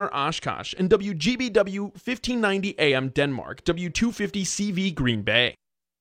Stavanger Oshkosh, and WGBW 1590 AM Denmark, W250 CV Green Bay.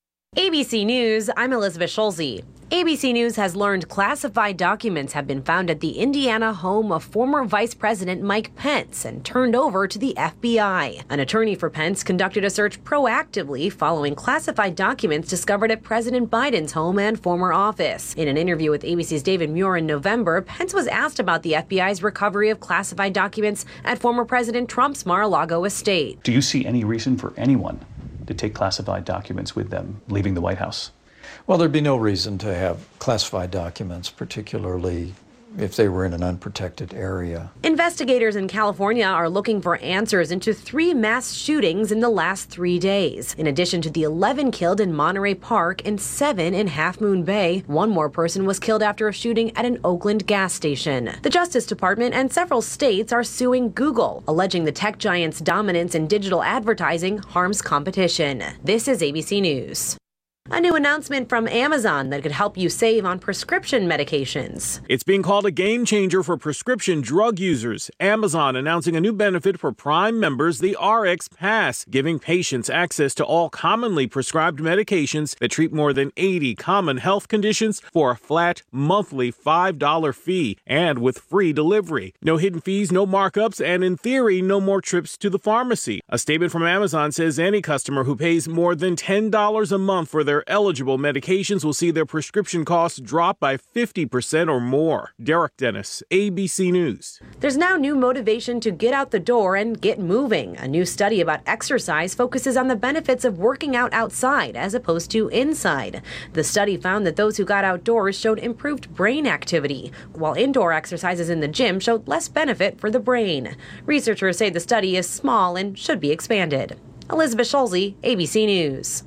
ABC News, I'm Elizabeth Schulze. ABC News has learned classified documents have been found at the Indiana home of former Vice President Mike Pence and turned over to the FBI. An attorney for Pence conducted a search proactively following classified documents discovered at President Biden's home and former office. In an interview with ABC's David Muir in November, Pence was asked about the FBI's recovery of classified documents at former President Trump's Mar-a-Lago estate. Do you see any reason for anyone to take classified documents with them leaving the White House? Well, there'd be no reason to have classified documents, particularly if they were in an unprotected area. Investigators in California are looking for answers into 3 mass shootings in the last 3 days. In addition to the 11 killed in Monterey Park and 7 in Half Moon Bay, 1 more person was killed after a shooting at an Oakland gas station. The Justice Department and several states are suing Google, alleging the tech giant's dominance in digital advertising harms competition. This is ABC News. A new announcement from Amazon that could help you save on prescription medications. It's being called a game changer for prescription drug users. Amazon announcing a new benefit for Prime members, the RX Pass, giving patients access to all commonly prescribed medications that treat more than 80 common health conditions for a flat monthly $5 fee and with free delivery. No hidden fees, no markups, and in theory, no more trips to the pharmacy. A statement from Amazon says any customer who pays more than $10 a month for their eligible medications will see their prescription costs drop by 50% or more. Derek Dennis, ABC News. There's now new motivation to get out the door and get moving. A new study about exercise focuses on the benefits of working out outside as opposed to inside. The study found that those who got outdoors showed improved brain activity, while indoor exercises in the gym showed less benefit for the brain. Researchers say the study is small and should be expanded. Elizabeth Schulze, ABC News.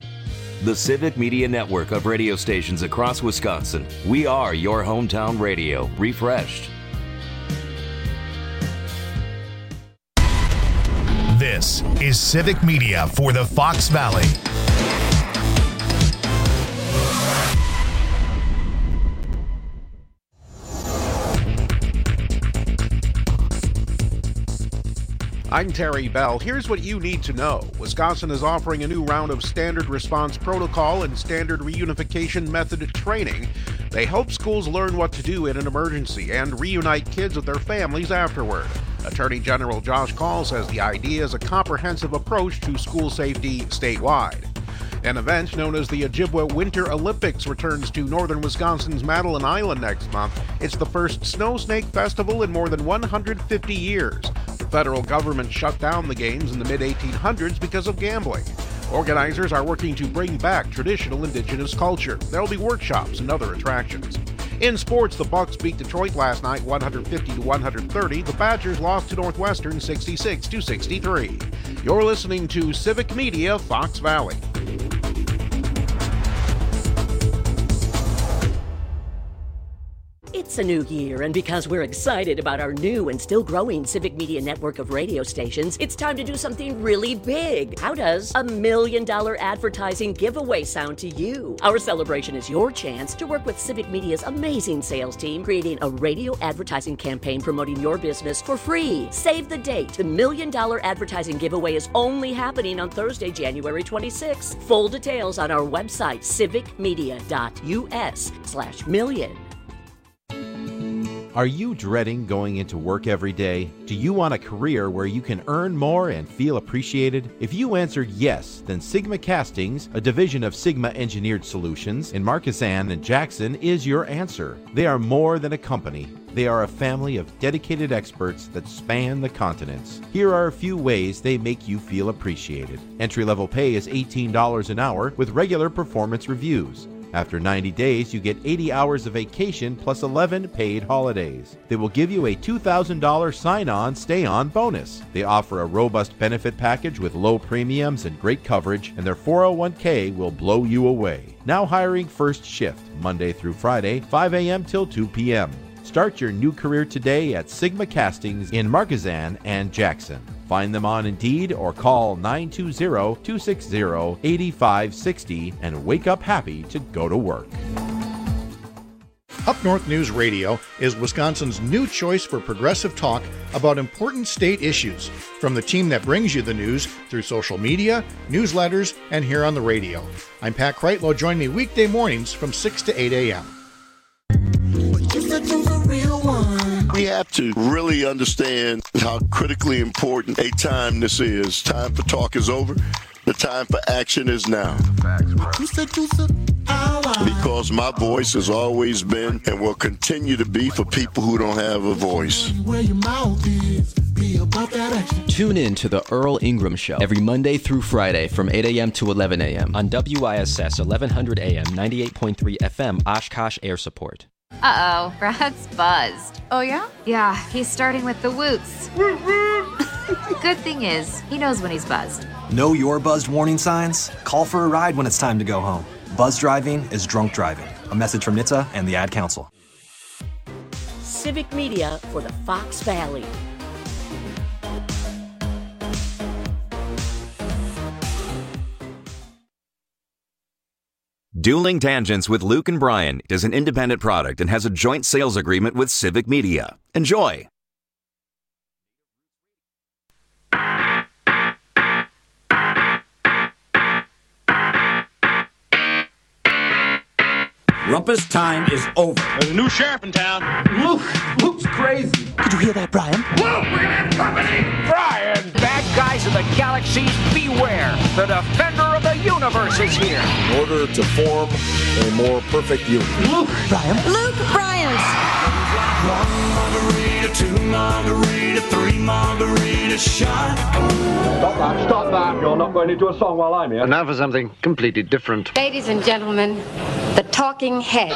The Civic Media Network of radio stations across Wisconsin. We are your hometown radio, refreshed. This is Civic Media for the Fox Valley. I'm Terry Bell. Here's what you need to know. Wisconsin is offering a new round of standard response protocol and standard reunification method training. They hope schools learn what to do in an emergency and reunite kids with their families afterward. Attorney General Josh Kaul says the idea is a comprehensive approach to school safety statewide. An event known as the Ojibwa Winter Olympics returns to northern Wisconsin's Madeline Island next month. It's the first snow snake festival in more than 150 years. The federal government shut down the games in the mid-1800s because of gambling. Organizers are working to bring back traditional indigenous culture. There will be workshops and other attractions. In sports, the Bucks beat Detroit last night 150-130. The Badgers lost to Northwestern 66-63. You're listening to Civic Media Fox Valley. It's a new year, and because we're excited about our new and still growing Civic Media network of radio stations, it's time to do something really big. How does a $1 million advertising giveaway sound to you? Our celebration is your chance to work with Civic Media's amazing sales team, creating a radio advertising campaign promoting your business for free. Save the date. The $1 million advertising giveaway is only happening on Thursday, January 26th. Full details on our website, civicmedia.us/million. Are you dreading going into work every day? Do you want a career where you can earn more and feel appreciated? If you answered yes, then Sigma Castings, a division of Sigma Engineered Solutions in Markesan and Jackson, is your answer. They are more than a company. They are a family of dedicated experts that span the continents. Here are a few ways they make you feel appreciated. Entry-level pay is $18 an hour with regular performance reviews. After 90 days, you get 80 hours of vacation plus 11 paid holidays. They will give you a $2,000 sign-on, stay-on bonus. They offer a robust benefit package with low premiums and great coverage, and their 401k will blow you away. Now hiring first shift, Monday through Friday, 5 a.m. till 2 p.m. Start your new career today at Sigma Castings in Markesan and Jackson. Find them on Indeed or call 920-260-8560 and wake up happy to go to work. Up North News Radio is Wisconsin's new choice for progressive talk about important state issues, from the team that brings you the news through social media, newsletters, and here on the radio. I'm Pat Kreitlow. Join me weekday mornings from 6 to 8 a.m. We have to really understand how critically important a time this is. Time for talk is over. The time for action is now. Because my voice has always been and will continue to be for people who don't have a voice. Tune in to the Earl Ingram Show every Monday through Friday from 8 a.m. to 11 a.m. on WISS 1100 AM 98.3 FM Oshkosh Air Support. Uh-oh, Brad's buzzed. Oh, yeah? Yeah, he's starting with the woots. Good thing is, he knows when he's buzzed. Know your buzzed warning signs? Call for a ride when it's time to go home. Buzz driving is drunk driving. A message from NHTSA and the Ad Council. Civic Media for the Fox Valley. Dueling Tangents with Luke and Brian is an independent product and has a joint sales agreement with Civic Media. Enjoy! Rumpus time is over. There's a new sheriff in town. Luke's crazy. Did you hear that, Brian? Luke, we're gonna have company! Brian! Bad guys of the galaxies, beware! The defender of the universe is here! In order to form a more perfect union. Luke! Brian! Luke Bryant! 1 margarita, 2 margarita, 3 margarita shot. Stop that. You're not going into a song while I'm here. And now for something completely different. Ladies and gentlemen, the Talking Heads.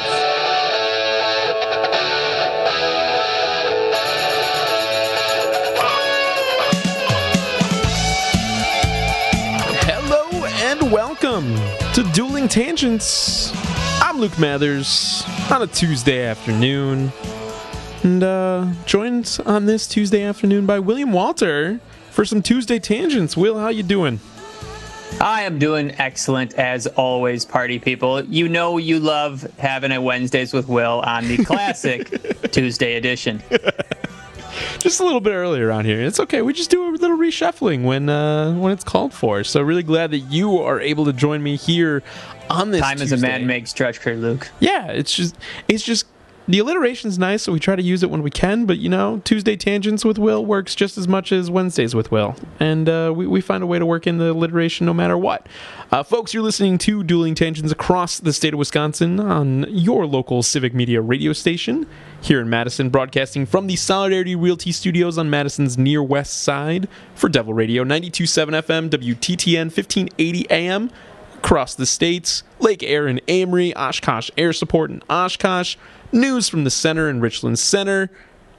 Hello and welcome to Dueling Tangents. I'm Luke Mathers on a Tuesday afternoon. And joined on this Tuesday afternoon by William Walter for some Tuesday Tangents. Will, how you doing? I am doing excellent, as always, party people. You know you love having a Wednesdays with Will on the classic Tuesday edition. Just a little bit early around here. It's okay. We just do a little reshuffling when it's called for. So really glad that you are able to join me here on this Time Tuesday. is a man-made stretch crew, Luke. Yeah, it's just the alliteration's nice, so we try to use it when we can, but Tuesday Tangents with Will works just as much as Wednesdays with Will, and we find a way to work in the alliteration no matter what. Folks, you're listening to Dueling Tangents across the state of Wisconsin on your local Civic Media radio station here in Madison, broadcasting from the Solidarity Realty Studios on Madison's near west side for Devil Radio, 92.7 FM, WTTN, 1580 AM, across the states, Lake Air in Amory, Oshkosh Air Support in Oshkosh, news from the center in Richland Center,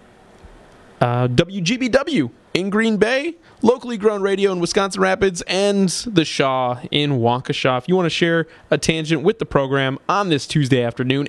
WGBW in Green Bay, locally grown radio in Wisconsin Rapids, and the Shaw in Waukesha. If you want to share a tangent with the program on this Tuesday afternoon,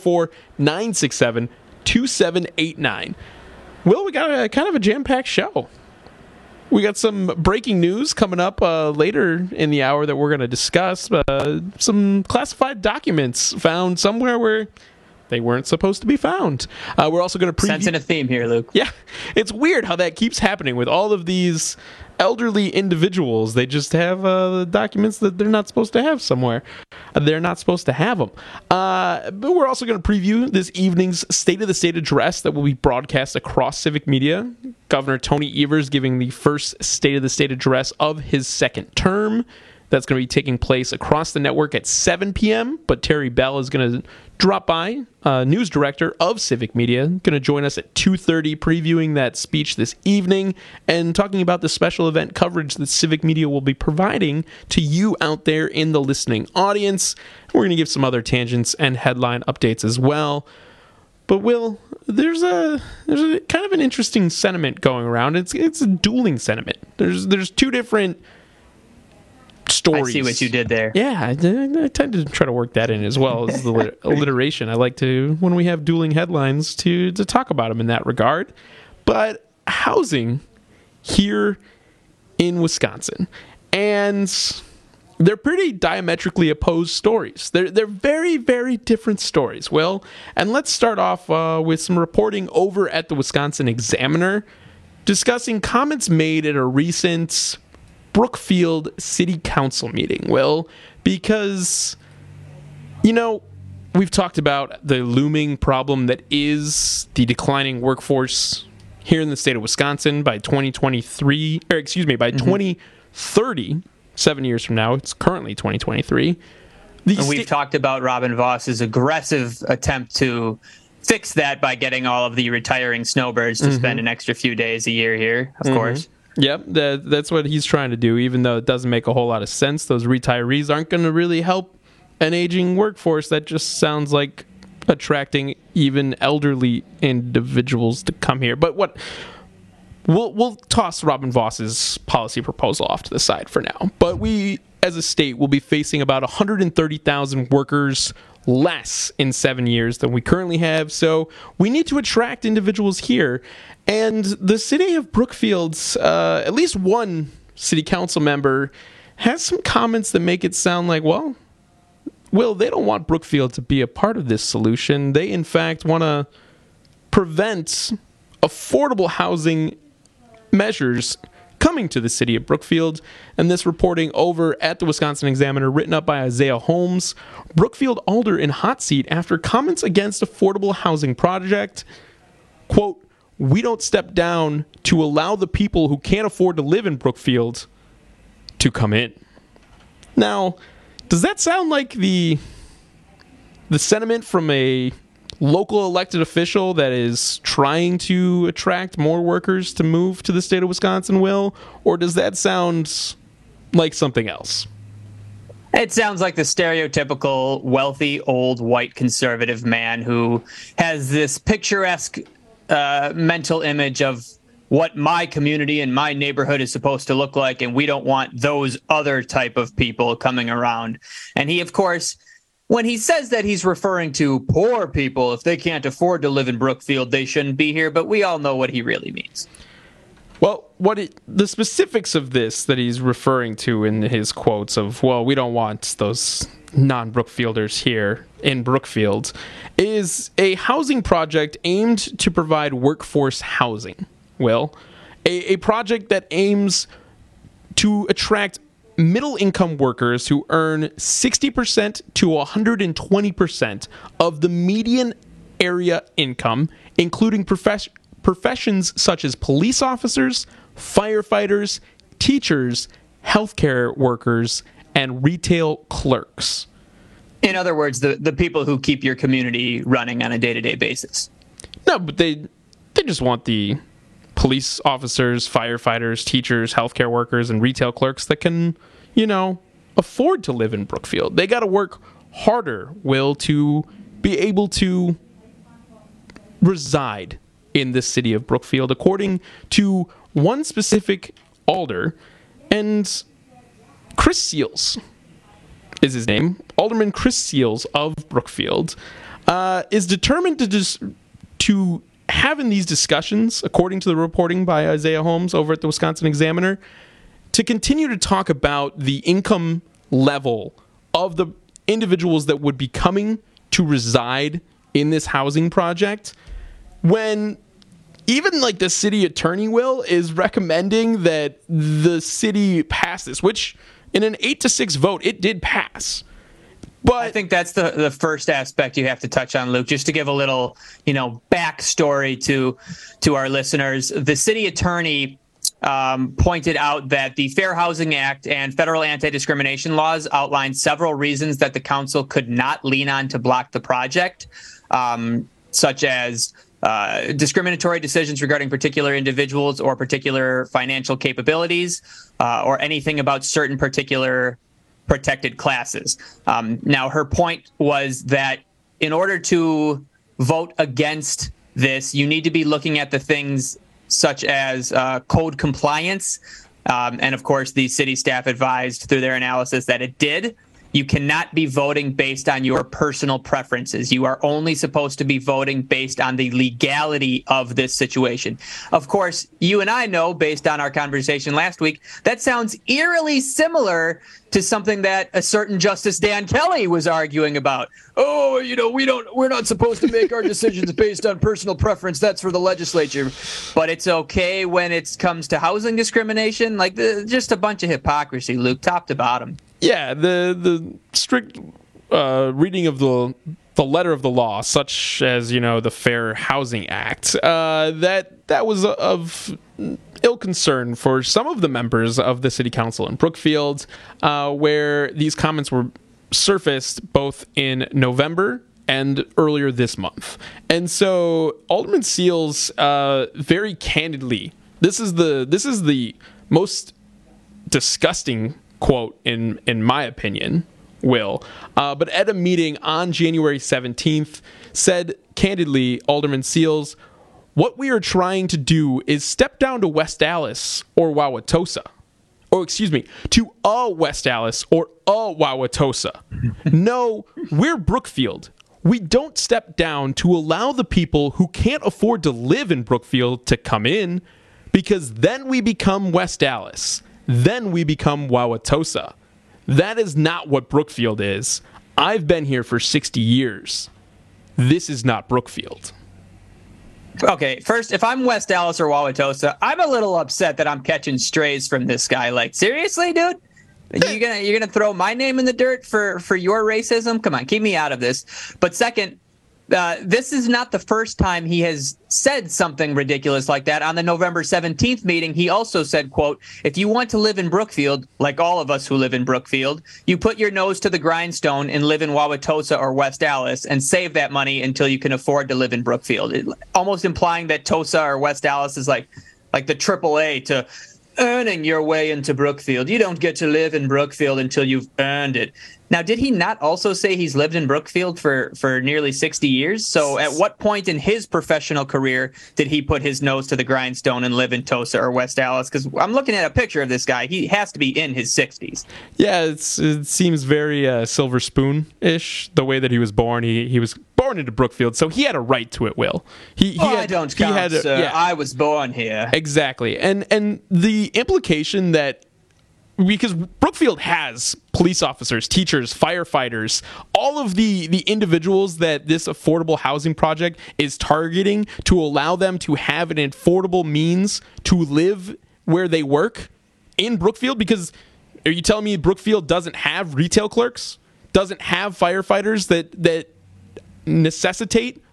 844-967-2789. Well, we got a kind of a jam-packed show. We got some breaking news coming up later in the hour that we're going to discuss. Some classified documents found somewhere where they weren't supposed to be found. We're also going to preview... Sensing a theme here, Luke. Yeah, it's weird how that keeps happening with all of these elderly individuals. They just have documents that they're not supposed to have somewhere. They're not supposed to have them. But we're also going to preview this evening's State of the State address that will be broadcast across Civic Media. Governor Tony Evers giving the first State of the State address of his second term. That's going to be taking place across the network at 7 p.m., but Terry Bell is going to drop by, news director of Civic Media, going to join us at 2:30 previewing that speech this evening and talking about the special event coverage that Civic Media will be providing to you out there in the listening audience. We're going to give some other tangents and headline updates as well. But Will, there's a kind of an interesting sentiment going around. It's a dueling sentiment. There's two different stories. I see what you did there. Yeah, I tend to try to work that in as well as the alliteration. I like to, when we have dueling headlines, to talk about them in that regard. But housing here in Wisconsin. And they're pretty diametrically opposed stories. They're very, very different stories. Well, and let's start off with some reporting over at the Wisconsin Examiner discussing comments made at a recent Brookfield City Council meeting. Well, because, we've talked about the looming problem that is the declining workforce here in the state of Wisconsin by 2030, 7 years from now. It's currently 2023. And we've talked about Robin Voss's aggressive attempt to fix that by getting all of the retiring snowbirds to spend an extra few days a year here, of course. Yep, that's what he's trying to do, even though it doesn't make a whole lot of sense. Those retirees aren't going to really help an aging workforce. That just sounds like attracting even elderly individuals to come here. But what we'll toss Robin Voss's policy proposal off to the side for now. But we, as a state, will be facing about 130,000 workers less in 7 years than we currently have. So we need to attract individuals here. And the city of Brookfield's, at least one city council member, has some comments that make it sound like, well, they don't want Brookfield to be a part of this solution. They, in fact, want to prevent affordable housing measures coming to the city of Brookfield. And this reporting over at the Wisconsin Examiner, written up by Isaiah Holmes, Brookfield Alder in hot seat after comments against affordable housing project. Quote, "We don't step down to allow the people who can't afford to live in Brookfield to come in." Now, does that sound like the sentiment from a local elected official that is trying to attract more workers to move to the state of Wisconsin, Will? Or does that sound like something else? It sounds like the stereotypical wealthy, old, white conservative man who has this picturesque mental image of what my community and my neighborhood is supposed to look like, and we don't want those other type of people coming around. And he, of course, when he says that, he's referring to poor people. If they can't afford to live in Brookfield, they shouldn't be here, but we all know what he really means. Well, the specifics of this that he's referring to in his quotes of, well, we don't want those non-Brookfielders here in Brookfield, is a housing project aimed to provide workforce housing. Well, a project that aims to attract middle-income workers who earn 60% to 120% of the median area income, including professions such as police officers, firefighters, teachers, healthcare workers, and retail clerks. In other words, the people who keep your community running on a day-to-day basis. No, but they just want the police officers, firefighters, teachers, healthcare workers, and retail clerks that can, afford to live in Brookfield. They got to work harder, Will, to be able to reside in the city of Brookfield, according to one specific alder. And Chris Seals is his name. Alderman Chris Seals of Brookfield is determined to have in these discussions, according to the reporting by Isaiah Holmes over at the Wisconsin Examiner, to continue to talk about the income level of the individuals that would be coming to reside in this housing project, when even like the city attorney, Will, is recommending that the city pass this, which in an 8-6 vote, it did pass. But I think that's the first aspect you have to touch on, Luke, just to give a little, backstory to our listeners. The city attorney pointed out that the Fair Housing Act and federal anti-discrimination laws outline several reasons that the council could not lean on to block the project, such as discriminatory decisions regarding particular individuals or particular financial capabilities, or anything about certain particular protected classes. Now, her point was that in order to vote against this, you need to be looking at the things such as code compliance. And of course, the city staff advised through their analysis that it did. You cannot be voting based on your personal preferences. You are only supposed to be voting based on the legality of this situation. Of course, you and I know, based on our conversation last week, that sounds eerily similar to something that a certain Justice Dan Kelly was arguing about. Oh, we're not supposed to make our decisions based on personal preference. That's for the legislature. But it's okay when it comes to housing discrimination. Like, just a bunch of hypocrisy, Luke, top to bottom. Yeah, the strict reading of the letter of the law, such as, the Fair Housing Act, that was of ill concern for some of the members of the city council in Brookfield, where these comments were surfaced both in November and earlier this month. And so Alderman Seals very candidly, this is the most disgusting quote in my opinion, Will, but at a meeting on January 17th said candidly, Alderman Seals, what we are trying to do is step down to West Allis or Wauwatosa. To West Allis or Wauwatosa. No, we're Brookfield. We don't step down to allow the people who can't afford to live in Brookfield to come in, because then we become West Allis. Then we become Wauwatosa. That is not what Brookfield is. I've been here for 60 years. This is not Brookfield. Okay, first, if I'm West Allis or Wauwatosa, I'm a little upset that I'm catching strays from this guy. Like, seriously, dude? You're gonna throw my name in the dirt for your racism? Come on, keep me out of this. But second, this is not the first time he has said something ridiculous like that. On the November 17th meeting, he also said, quote, if you want to live in Brookfield, like all of us who live in Brookfield, you put your nose to the grindstone and live in Wauwatosa or West Allis and save that money until you can afford to live in Brookfield. Almost implying that Tosa or West Allis is like the AAA to earning your way into Brookfield. You don't get to live in Brookfield until you've earned it. Now, did he not also say he's lived in Brookfield for nearly 60 years? So at what point in his professional career did he put his nose to the grindstone and live in Tosa or West Allis? Because I'm looking at a picture of this guy. He has to be in his 60s. Yeah, it seems very Silver Spoon-ish, the way that he was born. He was born into Brookfield, so he had a right to it, Will. I don't count, sir. Yeah. I was born here. Exactly. And the implication that, because Brookfield has police officers, teachers, firefighters, all of the individuals that this affordable housing project is targeting to allow them to have an affordable means to live where they work in Brookfield. Because are you telling me Brookfield doesn't have retail clerks, doesn't have firefighters that necessitate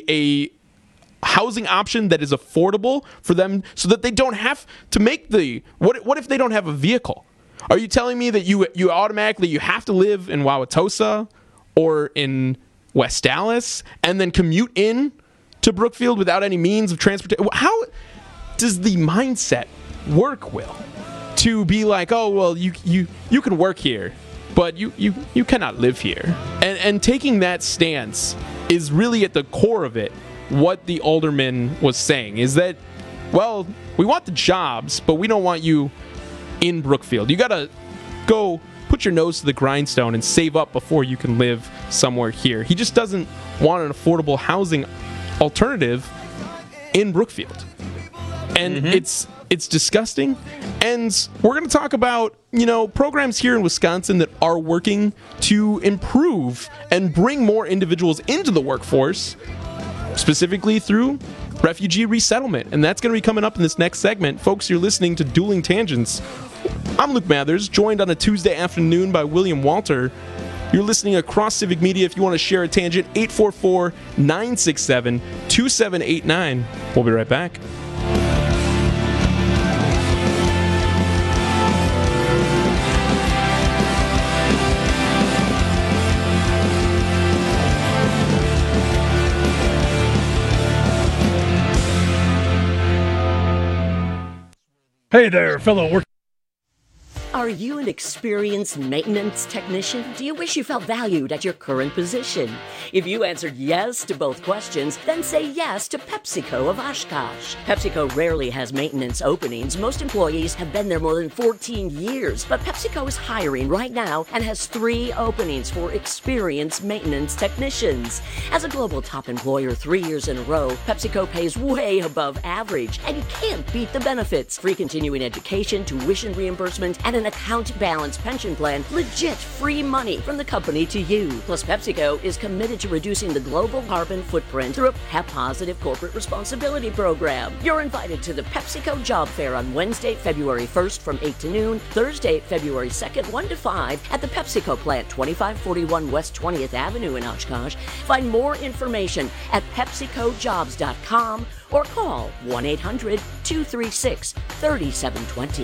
a housing option that is affordable for them, so that they don't have to make the what if they don't have a vehicle? Are you telling me that you automatically you have to live in Wauwatosa or in West Allis and then commute in to Brookfield without any means of transportation? How does the mindset work, Will? To be like, oh well, you can work here, but you cannot live here. And taking that stance is really at the core of it. What the alderman was saying is that, well, we want the jobs, but we don't want you in Brookfield. You gotta go put your nose to the grindstone and save up before you can live somewhere here. He just doesn't want an affordable housing alternative in Brookfield. And it's disgusting. And we're going to talk about, programs here in Wisconsin that are working to improve and bring more individuals into the workforce, specifically through refugee resettlement. And that's going to be coming up in this next segment. Folks, you're listening to Dueling Tangents. I'm Luke Mathers, joined on a Tuesday afternoon by William Walter. You're listening across Civic Media. If you want to share a tangent, 844-967-2789. We'll be right back. Hey there, fellow work. Are you an experienced maintenance technician? Do you wish you felt valued at your current position? If you answered yes to both questions, then say yes to PepsiCo of Oshkosh. PepsiCo rarely has maintenance openings. Most employees have been there more than 14 years, but PepsiCo is hiring right now and has 3 openings for experienced maintenance technicians. As a global top employer 3 years in a row, PepsiCo pays way above average, and you can't beat the benefits. Free continuing education, tuition reimbursement, and an account balance pension plan. Legit free money from the company to you. Plus, PepsiCo is committed to reducing the global carbon footprint through a PEP-positive corporate responsibility program. You're invited to the PepsiCo Job Fair on Wednesday, February 1st from 8 to noon, Thursday, February 2nd, 1 to 5 at the PepsiCo plant, 2541 West 20th Avenue in Oshkosh. Find more information at PepsiCoJobs.com or call 1-800-236-3720.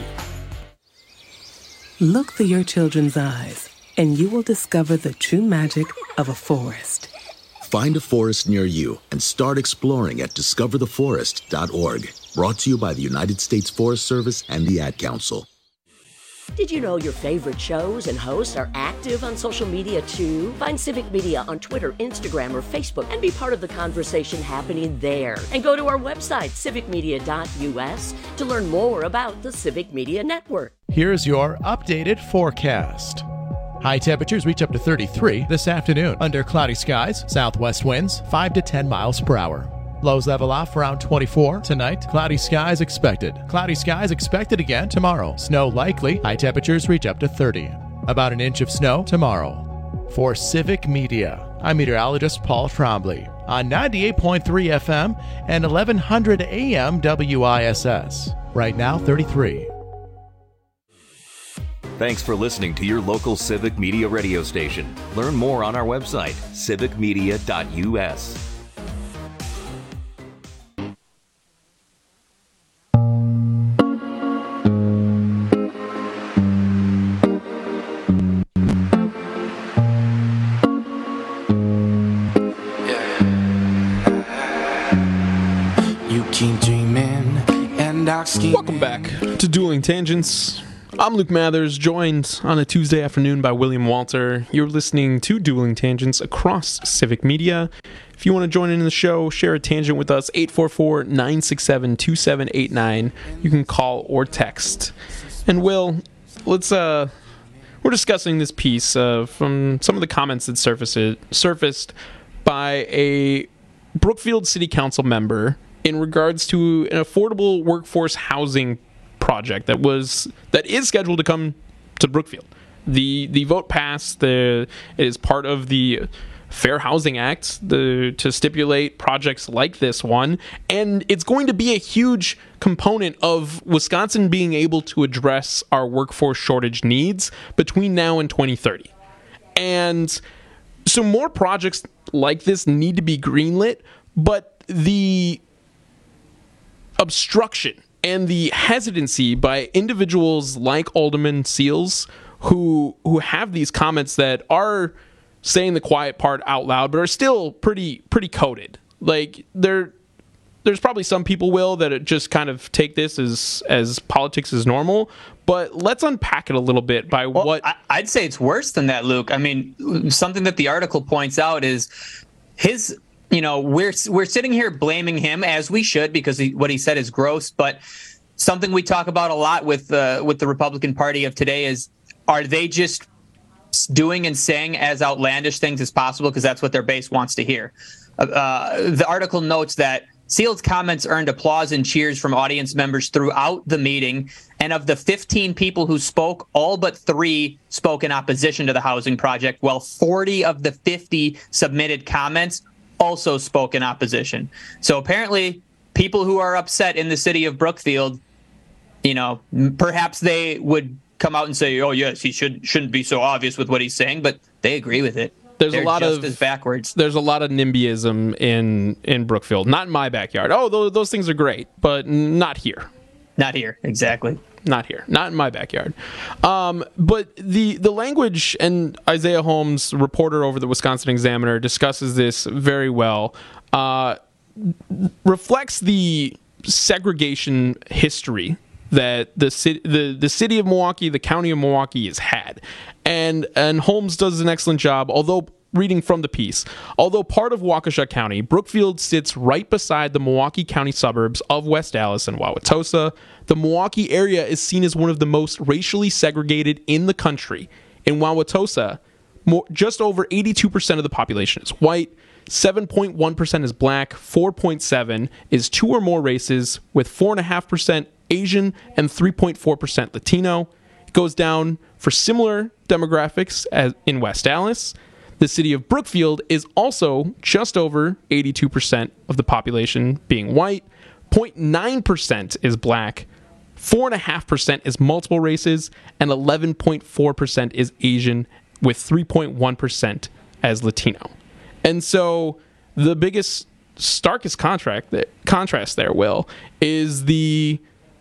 Look through your children's eyes, and you will discover the true magic of a forest. Find a forest near you and start exploring at discovertheforest.org. Brought to you by the United States Forest Service and the Ad Council. Did you know your favorite shows and hosts are active on social media too? Find Civic Media on Twitter, Instagram, or Facebook and be part of the conversation happening there. And go to our website, civicmedia.us, to learn more about the Civic Media Network. Here's your updated forecast. High temperatures reach up to 33 this afternoon. Under cloudy skies, southwest winds 5 to 10 miles per hour. Lows level off around 24 tonight. Cloudy skies expected. Cloudy skies expected again tomorrow. Snow likely. High temperatures reach up to 30. About an inch of snow tomorrow. For Civic Media, I'm meteorologist Paul Trombley on 98.3 FM and 1100 AM WISS. Right now, 33. Thanks for listening to your local Civic Media radio station. Learn more on our website, civicmedia.us. Welcome back to Dueling Tangents. I'm Luke Mathers, joined on a Tuesday afternoon by William Walter. You're listening to Dueling Tangents across Civic Media. If you want to join in the show, share a tangent with us, 844-967-2789. You can call or text. And Will, we're discussing this piece from some of the comments that surfaced by a Brookfield City Council member in regards to an affordable workforce housing project that is scheduled to come to Brookfield. The vote passed. It is part of the Fair Housing Act to stipulate projects like this one, and it's going to be a huge component of Wisconsin being able to address our workforce shortage needs between now and 2030. And so more projects like this need to be greenlit, but the obstruction and the hesitancy by individuals like Alderman Seals who have these comments that are saying the quiet part out loud but are still pretty coded. Like there's probably some people, Will, that just kind of take this as politics is normal, but let's unpack it a little bit by what I'd say it's worse than that, Luke. I mean, something that the article points out is his, we're sitting here blaming him, as we should, because what he said is gross. But something we talk about a lot with the Republican Party of today is, are they just doing and saying as outlandish things as possible because that's what their base wants to hear? The article notes that Seals' comments earned applause and cheers from audience members throughout the meeting, and of the 15 people who spoke, all but 3 spoke in opposition to the housing project, while 40 of the 50 submitted comments also spoke in opposition. So apparently people who are upset in the city of Brookfield, perhaps they would come out and say, oh yes, he shouldn't be so obvious with what he's saying, but they agree with it. They're just as backwards. There's a lot of NIMBYism in Brookfield. Not in my backyard. Oh, those things are great, but not here. Not here, exactly. Not here. Not in my backyard. But the language, and Isaiah Holmes, reporter over the Wisconsin Examiner, discusses this very well, reflects the segregation history that the city of Milwaukee, the county of Milwaukee has had. And Holmes does an excellent job, although reading from the piece. Although part of Waukesha County, Brookfield sits right beside the Milwaukee County suburbs of West Allis and Wauwatosa. The Milwaukee area is seen as one of the most racially segregated in the country. In Wauwatosa, just over 82% of the population is white, 7.1% is black, 4.7% is two or more races, with 4.5% Asian and 3.4% Latino. It goes down for similar demographics as in West Allis. The city of Brookfield is also just over 82% of the population being white, 0.9% is black, 4.5% is multiple races, and 11.4% is Asian, with 3.1% as Latino. And so the biggest, starkest contrast there, Will, is the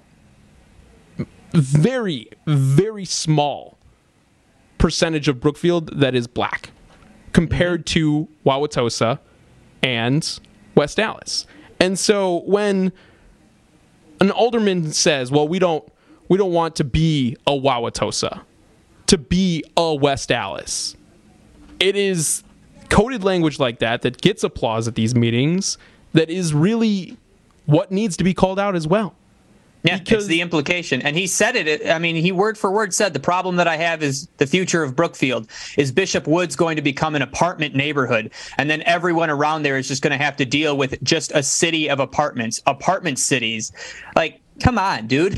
very, very small percentage of Brookfield that is black compared to Wauwatosa and West Allis. And so when an alderman says, well, we don't want to be a Wauwatosa, to be a West Allis, it is coded language like that gets applause at these meetings that is really what needs to be called out as well. Yeah, it's the implication. And he said it. I mean, he word for word said, the problem that I have is the future of Brookfield. Is Bishop Woods going to become an apartment neighborhood? And then everyone around there is just going to have to deal with just a city of apartment cities. Like, come on, dude.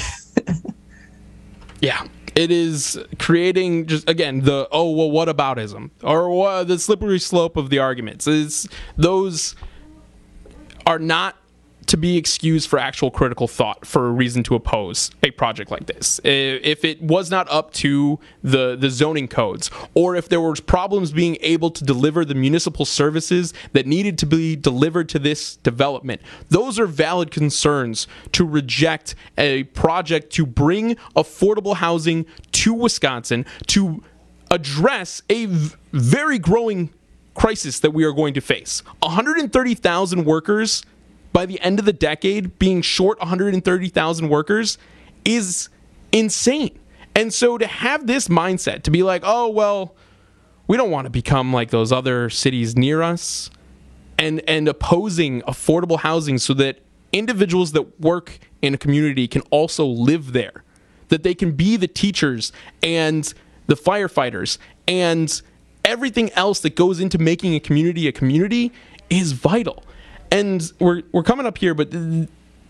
Yeah. It is creating just, again, the, oh, well, what aboutism? Or the slippery slope of the arguments. Those are not to be excused for actual critical thought for a reason to oppose a project like this. If it was not up to the zoning codes, or if there were problems being able to deliver the municipal services that needed to be delivered to this development, those are valid concerns to reject a project to bring affordable housing to Wisconsin to address a very growing crisis that we are going to face. 130,000 workers by the end of the decade, being short 130,000 workers is insane. And so to have this mindset, to be like, oh, well, we don't want to become like those other cities near us, and opposing affordable housing so that individuals that work in a community can also live there, that they can be the teachers and the firefighters and everything else that goes into making a community is vital. And we're coming up here, but on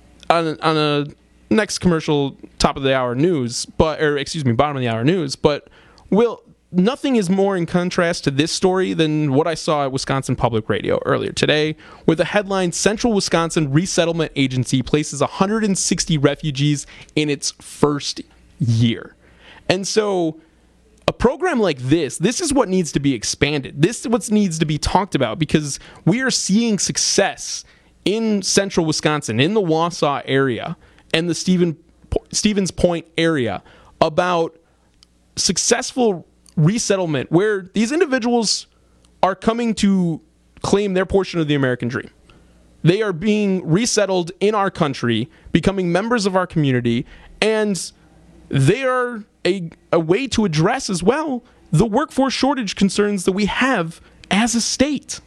a next commercial, bottom of the hour news. But Will, nothing is more in contrast to this story than what I saw at Wisconsin Public Radio earlier today, with the headline: Central Wisconsin Resettlement Agency places 160 refugees in its first year. And so a program like this is what needs to be expanded. This is what needs to be talked about, because we are seeing success in central Wisconsin, in the Wausau area and the Stevens Point area, about successful resettlement where these individuals are coming to claim their portion of the American dream. They are being resettled in our country, becoming members of our community, and they are a way to address as well the workforce shortage concerns that we have as a state.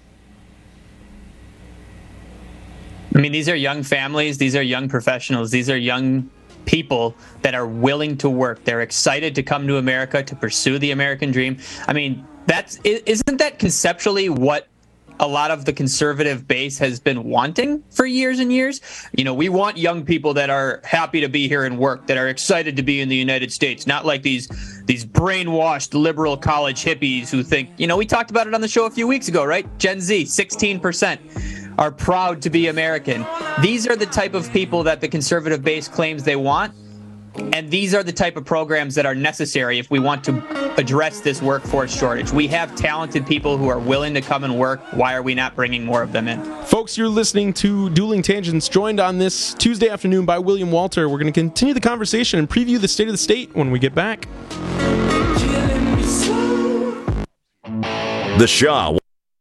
I mean, these are young families, these are young professionals, these are young people that are willing to work. They're excited to come to America to pursue the American dream. I mean, isn't that conceptually what a lot of the conservative base has been wanting for years and years? You know, we want young people that are happy to be here and work, that are excited to be in the United States, not like these brainwashed liberal college hippies who think, you know, we talked about it on the show a few weeks ago, right? Gen Z, 16% are proud to be American. These are the type of people that the conservative base claims they want. And these are the type of programs that are necessary if we want to address this workforce shortage. We have talented people who are willing to come and work. Why are we not bringing more of them in? Folks, you're listening to Dueling Tangents, joined on this Tuesday afternoon by William Walter. We're going to continue the conversation and preview the state of the state when we get back. The Shaw.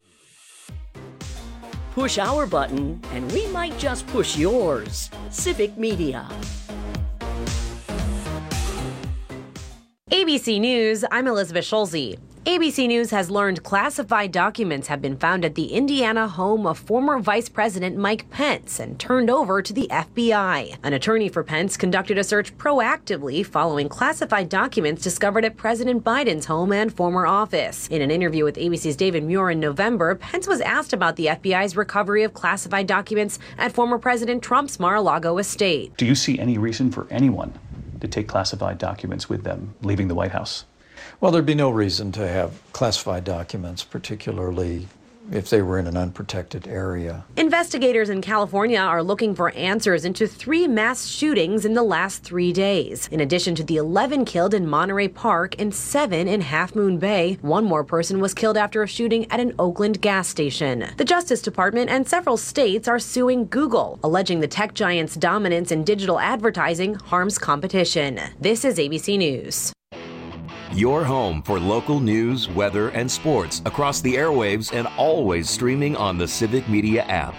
Push our button, and we might just push yours. Civic Media. ABC News, I'm Elizabeth Schulze. ABC News has learned classified documents have been found at the Indiana home of former Vice President Mike Pence and turned over to the FBI. An attorney for Pence conducted a search proactively following classified documents discovered at President Biden's home and former office. In an interview with ABC's David Muir in November, Pence was asked about the FBI's recovery of classified documents at former President Trump's Mar-a-Lago estate. Do you see any reason for anyone to take classified documents with them leaving the White House? Well, there'd be no reason to have classified documents, particularly if they were in an unprotected area. Investigators in California are looking for answers into 3 mass shootings in the last 3 days. In addition to the 11 killed in Monterey Park and 7 in Half Moon Bay, 1 more person was killed after a shooting at an Oakland gas station. The Justice Department and several states are suing Google, alleging the tech giant's dominance in digital advertising harms competition. This is ABC News. Your home for local news, weather, and sports across the airwaves and always streaming on the Civic Media app.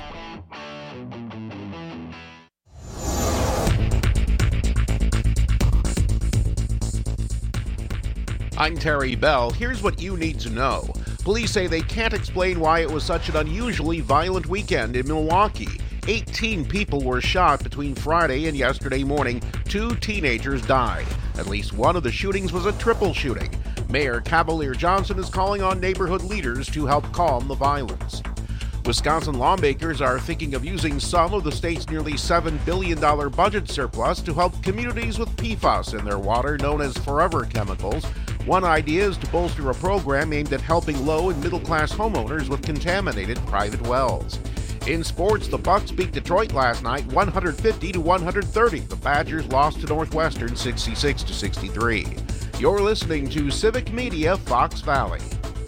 I'm Terry Bell. Here's what you need to know. Police say they can't explain why it was such an unusually violent weekend in Milwaukee. 18 people were shot between Friday and yesterday morning. 2 teenagers died. At least one of the shootings was a triple shooting. Mayor Cavalier Johnson is calling on neighborhood leaders to help calm the violence. Wisconsin lawmakers are thinking of using some of the state's nearly $7 billion budget surplus to help communities with PFAS in their water, known as forever chemicals. One idea is to bolster a program aimed at helping low and middle class homeowners with contaminated private wells. In sports, the Bucks beat Detroit last night 150-130. The Badgers lost to Northwestern 66-63. You're listening to Civic Media Fox Valley.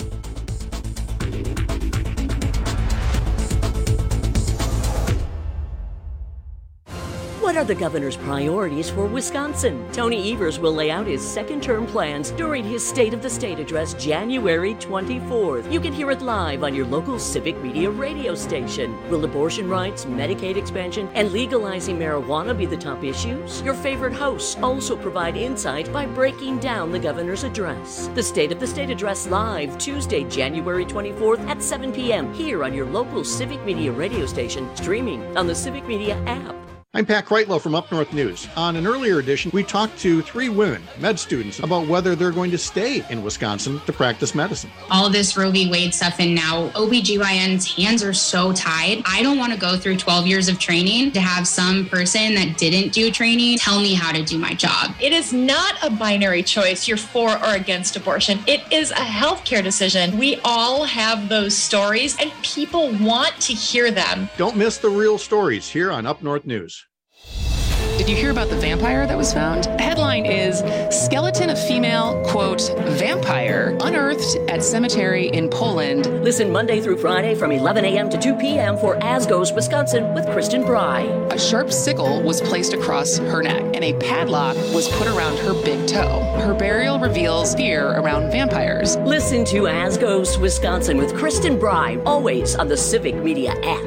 What are the governor's priorities for Wisconsin? Tony Evers will lay out his second-term plans during his State of the State address January 24th. You can hear it live on your local Civic Media radio station. Will abortion rights, Medicaid expansion, and legalizing marijuana be the top issues? Your favorite hosts also provide insight by breaking down the governor's address. The State of the State address live Tuesday, January 24th at 7 p.m. here on your local Civic Media radio station, streaming on the Civic Media app. I'm Pat Kreitlow from Up North News. On an earlier edition, we talked to 3 women, med students, about whether they're going to stay in Wisconsin to practice medicine. All this Roe v. Wade stuff, and now OBGYN's hands are so tied. I don't want to go through 12 years of training to have some person that didn't do training tell me how to do my job. It is not a binary choice, you're for or against abortion. It is a healthcare decision. We all have those stories, and people want to hear them. Don't miss the real stories here on Up North News. Did you hear about the vampire that was found? Headline is Skeleton of Female, quote, Vampire Unearthed at Cemetery in Poland. Listen Monday through Friday from 11 a.m. to 2 p.m. for As Goes Wisconsin with Kristen Bry. A sharp sickle was placed across her neck and a padlock was put around her big toe. Her burial reveals fear around vampires. Listen to As Goes Wisconsin with Kristen Bry, always on the Civic Media app.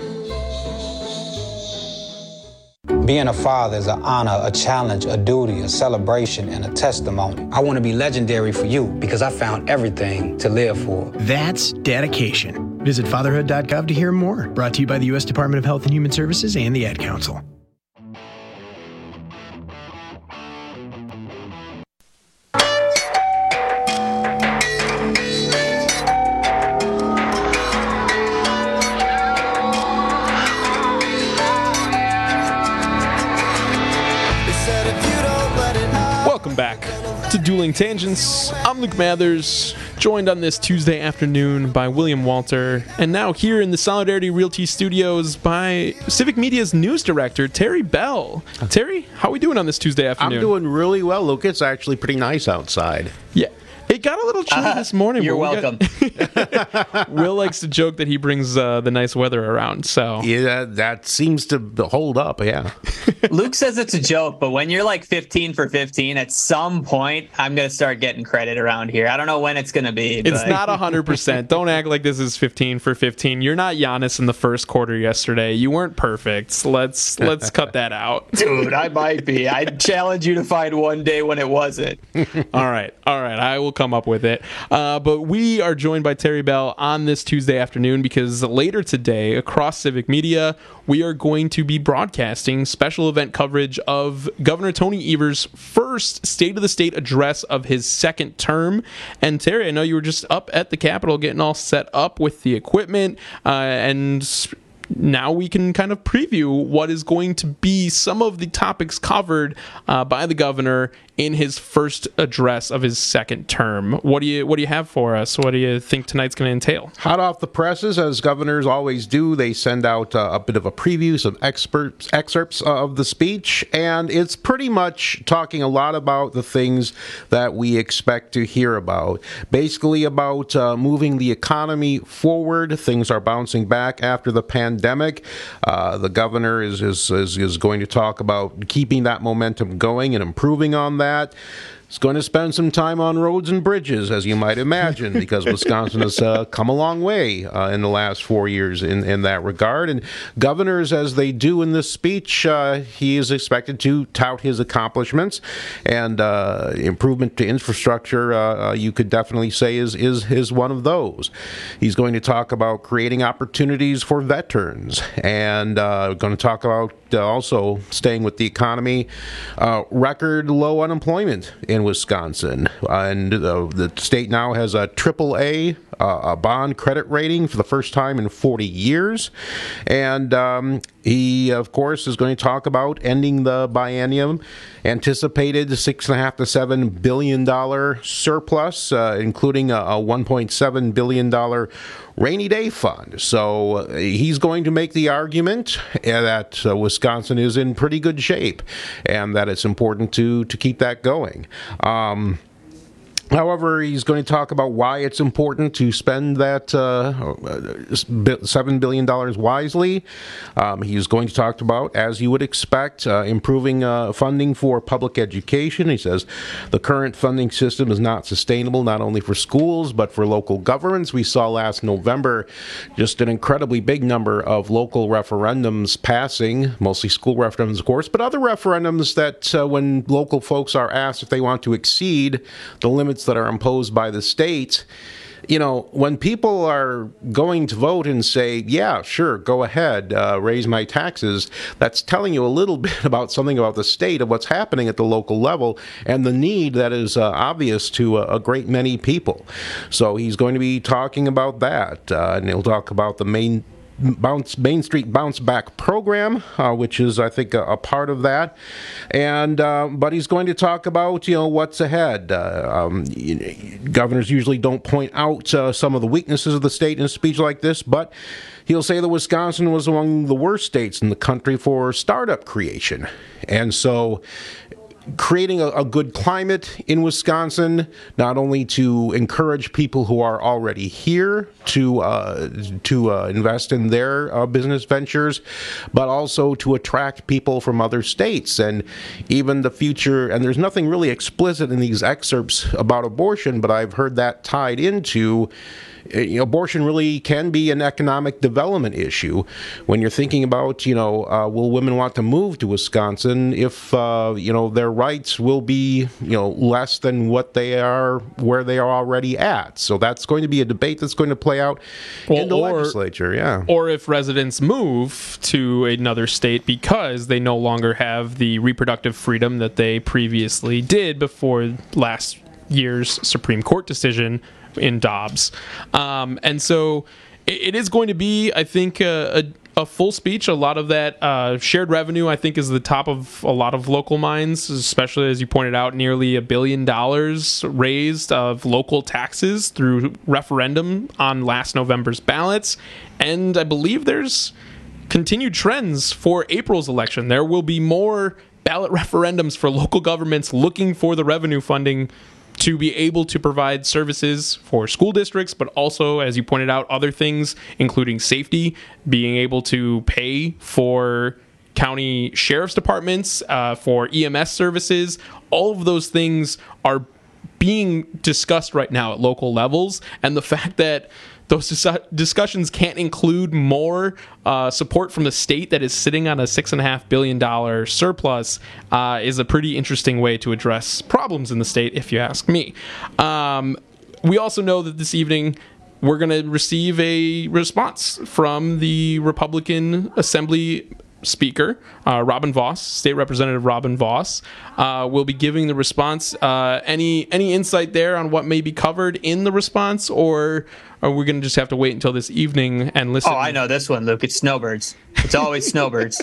Being a father is an honor, a challenge, a duty, a celebration, and a testimony. I want to be legendary for you because I found everything to live for. That's dedication. Visit fatherhood.gov to hear more. Brought to you by the U.S. Department of Health and Human Services and the Ad Council. Back to Dueling Tangents. I'm Luke Mathers, joined on this Tuesday afternoon by William Walter, and now here in the Solidarity Realty Studios by Civic Media's news director, Terry Bell. Terry, how are we doing on this Tuesday afternoon? I'm doing really well, Luke. It's actually pretty nice outside. Yeah. It got a little chilly this morning. You're welcome. Will likes to joke that he brings the nice weather around. So yeah, that seems to hold up. Yeah. Luke says it's a joke, but when you're like 15 for 15, at some point, I'm going to start getting credit around here. I don't know when it's going to be. It's not 100%. Don't act like this is 15 for 15. You're not Giannis in the first quarter yesterday. You weren't perfect. Let's cut that out. Dude, I might be. I challenge you to find one day when it wasn't. All right. I will come up with it. But we are joined by Terry Bell on this Tuesday afternoon because later today, across Civic Media, we are going to be broadcasting special event coverage of Governor Tony Evers' first State of the State address of his second term. And Terry, I know you were just up at the Capitol getting all set up with the equipment, and now we can kind of preview what is going to be some of the topics covered by the governor in his first address of his second term. What do you have for us? What do you think tonight's going to entail? Hot off the presses, as governors always do, they send out a bit of a preview, some excerpts of the speech, and it's pretty much talking a lot about the things that we expect to hear about. Basically about moving the economy forward. Things are bouncing back after the pandemic. The governor is going to talk about keeping that momentum going and improving on that. He's going to spend some time on roads and bridges, as you might imagine, because Wisconsin has come a long way in the last 4 years in that regard. And governors, as they do in this speech, he is expected to tout his accomplishments, and improvement to infrastructure, you could definitely say, is one of those. He's going to talk about creating opportunities for veterans, and going to talk about also staying with the economy, record low unemployment in Wisconsin, and the state now has a AAA a bond credit rating for the first time in 40 years, and he, of course, is going to talk about ending the biennium anticipated $6.5 to $7 billion surplus, including a $1.7 billion rainy day fund. So he's going to make the argument that Wisconsin is in pretty good shape and that it's important to keep that going. However, he's going to talk about why it's important to spend that $7 billion wisely. He's going to talk about, as you would expect, improving funding for public education. He says the current funding system is not sustainable, not only for schools, but for local governments. We saw last November just an incredibly big number of local referendums passing, mostly school referendums, of course, but other referendums that when local folks are asked if they want to exceed the limits that are imposed by the state, you know, when people are going to vote and say, yeah, sure, go ahead, raise my taxes, that's telling you a little bit about something about the state of what's happening at the local level and the need that is obvious to a great many people. So he's going to be talking about that, and he'll talk about the Main Street Bounce Back program, which is, I think, a part of that. And but he's going to talk about, you know, what's ahead. Governors usually don't point out some of the weaknesses of the state in a speech like this, but he'll say that Wisconsin was among the worst states in the country for startup creation. And so creating a good climate in Wisconsin, not only to encourage people who are already here to invest in their business ventures, but also to attract people from other states and even the future. And there's nothing really explicit in these excerpts about abortion, but I've heard that tied into, you know, abortion really can be an economic development issue when you're thinking about, you know, will women want to move to Wisconsin if, you know, their rights will be, you know, less than what they are, where they are already at. So that's going to be a debate that's going to play out in the legislature, yeah. Or if residents move to another state because they no longer have the reproductive freedom that they previously did before last year's Supreme Court decision in Dobbs. And so it is going to be, I think, a full speech. A lot of that shared revenue, I think, is the top of a lot of local minds, especially, as you pointed out, nearly $1 billion raised of local taxes through referendum on last November's ballots. And I believe there's continued trends for April's election. There will be more ballot referendums for local governments looking for the revenue funding to be able to provide services for school districts, but also, as you pointed out, other things, including safety, being able to pay for county sheriff's departments, for EMS services. All of those things are being discussed right now at local levels, and the fact that those discussions can't include more support from the state that is sitting on a $6.5 billion surplus is a pretty interesting way to address problems in the state, if you ask me. We also know that this evening we're going to receive a response from the Republican Assembly Speaker, Robin Vos, State Representative Robin Vos, will be giving the response. Any insight there on what may be covered in the response, or are we going to just have to wait until this evening and listen? Oh, I know this one, Luke. It's snowbirds. It's always snowbirds.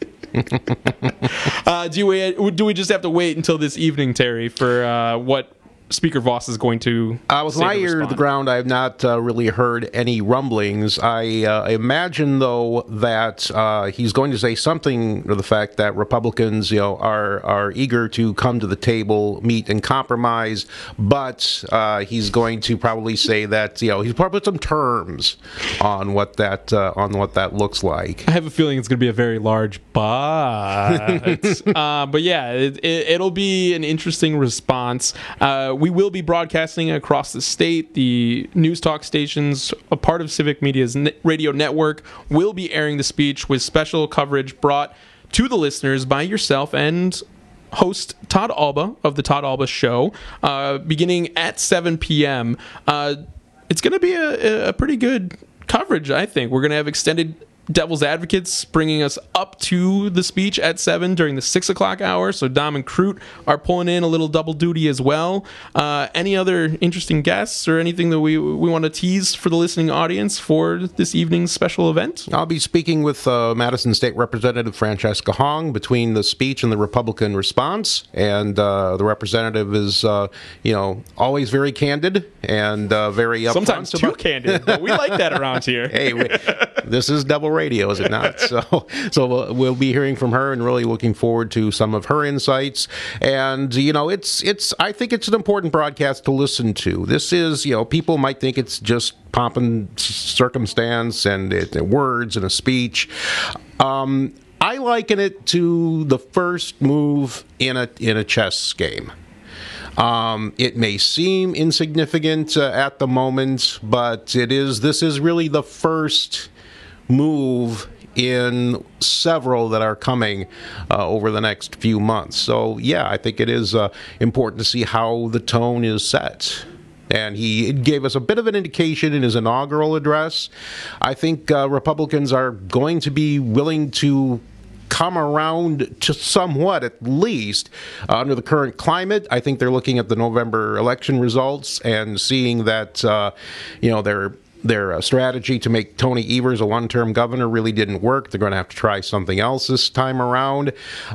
Do we just have to wait until this evening, Terry, for what Speaker Vos is going to with my ear to the ground, I have not really heard any rumblings. I imagine, though, that he's going to say something to the fact that Republicans, are eager to come to the table, meet, and compromise. But he's going to probably say that he's probably put some terms on what that looks like. I have a feeling it's going to be a very large but. But yeah, it'll be an interesting response. We will be broadcasting across the state. The news talk stations, a part of Civic Media's radio network, will be airing the speech with special coverage brought to the listeners by yourself and host Todd Alba of The Todd Alba Show, beginning at 7 p.m. It's going to be a pretty good coverage, I think. We're going to have extended Devil's Advocates bringing us up to the speech at 7 during the 6 o'clock hour. So Dom and Crute are pulling in a little double duty as well. Any other interesting guests or anything that we want to tease for the listening audience for this evening's special event? I'll be speaking with Madison State Representative Francesca Hong between the speech and the Republican response. And the representative is, always very candid and very upfront. Sometimes too candid, but we like that around here. Hey, this is double radio, is it not? So we'll be hearing from her and really looking forward to some of her insights. And it's I think it's an important broadcast to listen to. This is people might think it's just pomp and circumstance and words and a speech. I liken it to the first move in a chess game. It may seem insignificant at the moment, but this is really the first move in several that are coming over the next few months. So, yeah, I think it is important to see how the tone is set. And he gave us a bit of an indication in his inaugural address. I think Republicans are going to be willing to come around to somewhat, at least, under the current climate. I think they're looking at the November election results and seeing that, their strategy to make Tony Evers a one-term governor really didn't work. They're going to have to try something else this time around.